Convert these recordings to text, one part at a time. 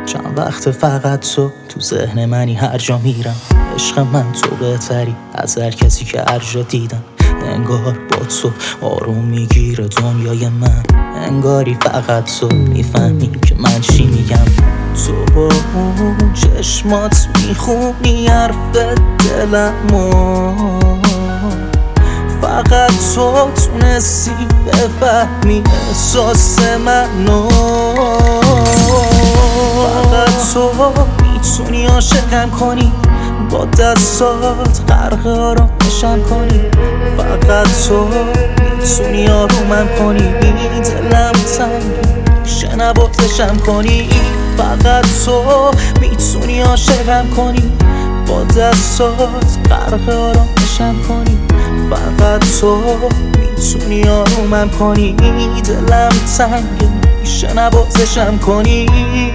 چند وقت فقط تو ذهن منی، هر جا میرم عشق من تو بهتری از هر کسی که هر جا دیدم. انگار با تو آروم میگیره دنیای من، انگاری فقط تو میفهمی که من چی میگم. تو با اون چشمات میخونی حرف دلمو، فقط تو تونستی بفهمی احساس منو. فقط تو میتونی عاشقم کنی، با دستات غرق آرامشم کنی. فقط تو میتونی آرومم کنی، دلم تنگه میشه نباتشم کنی. فقط تو میتونی عاشقم کنی، با دستات غرق آرامشم کنی. فقط تو میتونی آرومم کنی، دلم تنگه میشه نباتشم کنی.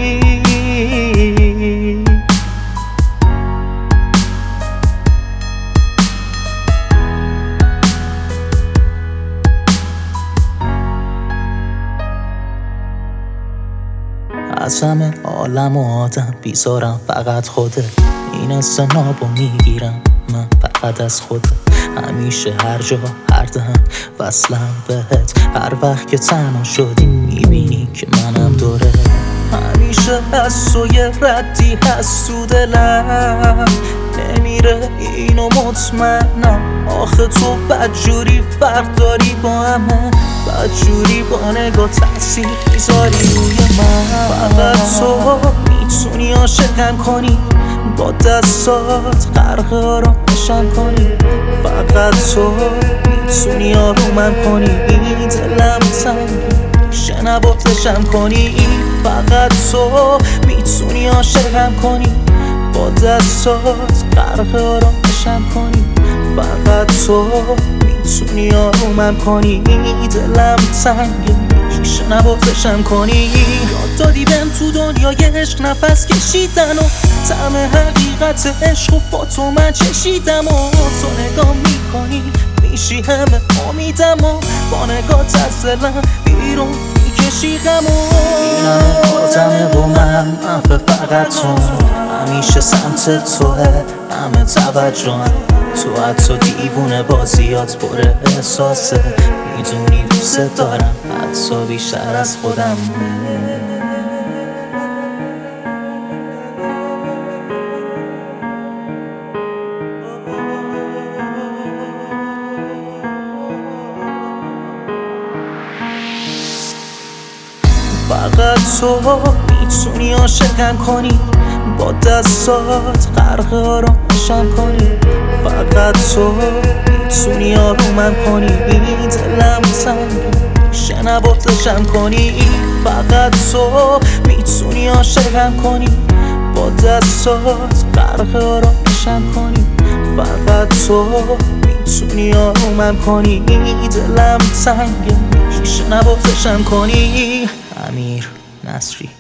از همه عالم و آدم بیزارم فقط خودت، این استنابو میگیرم من فقط از خودت. همیشه هر جا هر دم وصلم بهت، هر وقت که تنها شدی میبینی که منم دوره. همیشه از تو یه ردی هست تو دلم، نمیره اینو مطمئنم. آخه تو بدجوری فرق داری با همه، بدجوری با نگاه تاثیر میذاری روی من. فقط تو میتونی عاشقم کنی، با دستات غرق آرامشم کنی. فقط تو میتونی آرومم کنی، دلم تنگه میشه نباتشم کنی. فقط تو میتونی عاشقم کنی، با دستات غرق آرامشم کنی. فقط تو میتونی آرومم کنی، دلم تنگه میشه نباتشم کنی. یاد دادی بهم تو دنیای عشق نفس کشیدن و طعم حقیقت عشق و با تو من چشیدم. و تو نگاه میکنی میشی همه امیدم و با نگات از دلم بیرون میکشی غم. این همه آدمه و من فقط تو، همیشه سمت توه همه توجهم. تو حتی دیوونه بازیات پر احساسه، میدونی دوست دارم حتی بیشتر از خودم. فقط تو میتونی عاشقم کنی، با دستات غرق آرامشم کنی. فقط تو میتونی آرومم کنی، دلم تنگه میشه نباتشم کنی. فقط تو میتونی عاشقم کنی، با دستات غرق آرامشم کنی. فقط تو میتونی آرومم کنی، دلم تنگه میشه نباتشم کنی. امیر نصری.